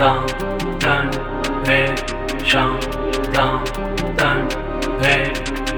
dum dum hey sham dum dum hey।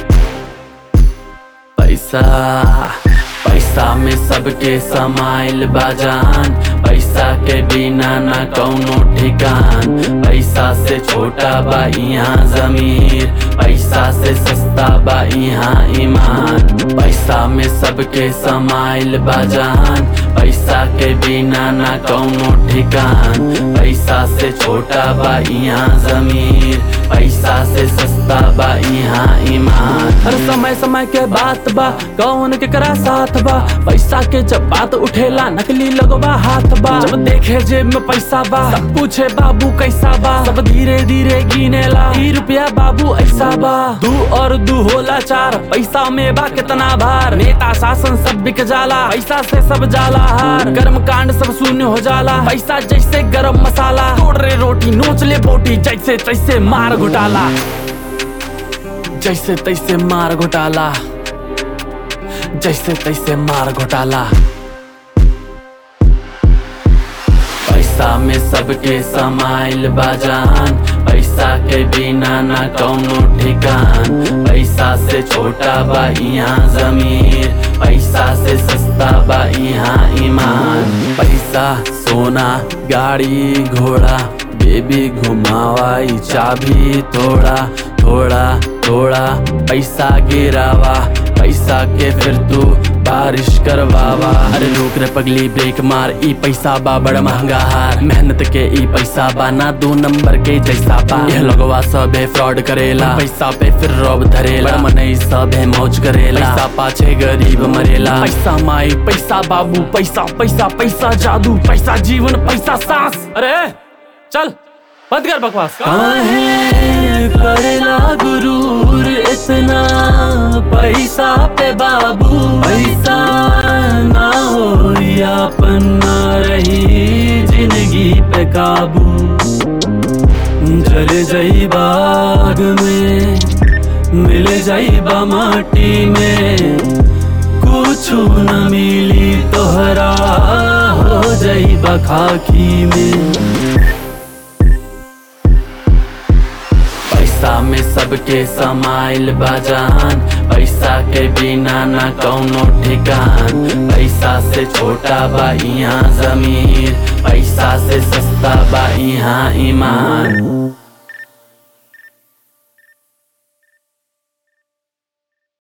पैसा पैसा में सबके समाइल बाजान, पैसा के बिना ना कौनो ठिकान। पैसा से छोटा बा यहाँ ज़मीर, पैसा से सस्ता बा यहाँ ईमान। पैसा में सबके समाइल बाजान, पैसा के बिना ना कौनो ठिकान। पैसा से छोटा बा यहाँ ज़मीर, पैसा से सस्ता बा यहाँ ईमान। हर समय समय के बात बा, कौन के करा साथ बा। पैसा के जब बात उठेला नकली लगवा हाथ बा। जब देखे जेब में पैसा बा, सब पूछे बाबू कैसा बा। सब धीरे धीरे गिनेला, 2 रुपया बाबू ऐसा बा। 2 और 2 होला 4, पैसा में बा कितना भार। नेता शासन सब बिक जाला, पैसा से सब जाला हार। कर्म कांड सब शून्य हो जाला, पैसा जैसे गरम मसाला। तोड़ रे रोटी नोच ले बोटी, जैसे तैसे मार घोटाला, जैसे तैसे मार घोटाला, जैसे तैसे मार घोटाला। पैसा में सबके समाइल बाजान, पैसा के बिना ना कौनो ठिकान। पैसा से छोटा बा यहाँ ज़मीर, पैसा से सस्ता बा यहाँ ईमान। पैसा सोना गाड़ी घोड़ा, बेबी घुमावाई चाबी थोड़ा थोड़ा थोड़ा। पैसा गिरावा, पैसा के फिर तू बारिश करवावा। अरे रुक रे पगली ब्रेक मार, ई पैसा बा बड़ा महंगा हार। मेहनत के ई पैसा बा ना 2 नंबर के जैसा बा। यह लोगवा सबे फ्रॉड करेला, पैसा पे फिर रौब धरेला। मनई सबे मौज करेला, पैसा पाछे गरीब मरेला। पैसा माई पैसा बाबू, पैसा पैसा पैसा जादू। पैसा जीवन पैसा सांस। अरे चल बंद कर बकवास। काहे करेला गुरूर इतना पैसा पे बाबू। पैसा ना हो यापन ना रही जिंदगी पे काबू। जल जाई बाग में, मिल जाई बा माटी में। कुछ न मिली तोहरा, हो जाई बा खाकी में। पैसा में सबके समाइल बाजान, पैसा के बिना ना कौनो ठिकान। पैसा से छोटा बा यहाँ ज़मीर, पैसा से सस्ता बा यहाँ ईमान।